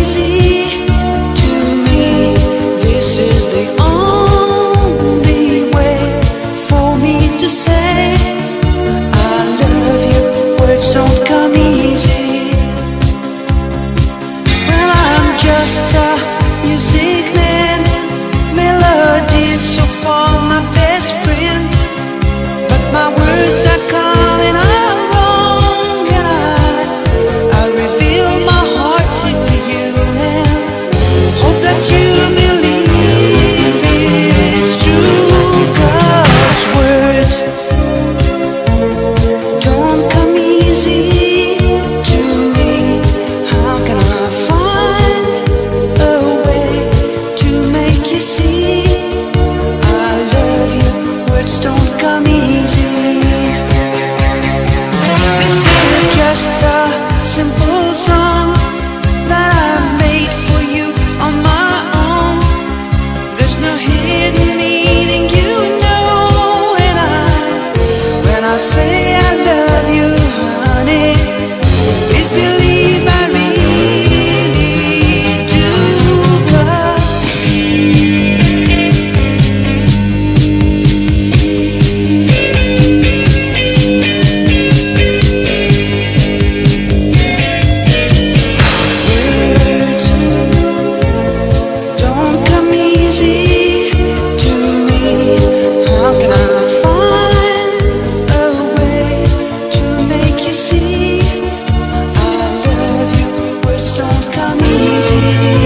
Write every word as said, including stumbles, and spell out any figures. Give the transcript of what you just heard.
easy to me. This is the only way for me to say I love you. Words don't come easy. Well, I'm just a music man, melody so far my best friend, but my words are coming out wrong, and I, I reveal my heart to you and hope that you believe it's true. 'Cause words don't come easy to me. How can I find a way to make you see I love you? Words don't come easy. This is just a simple song that I made for you on my own. There's no hidden meaning, you know, and I, when I say I love you, honey, please believe I really do. 'Cause words don't come easy to me. How can I find a way to make you see I love you? Words don't come easy.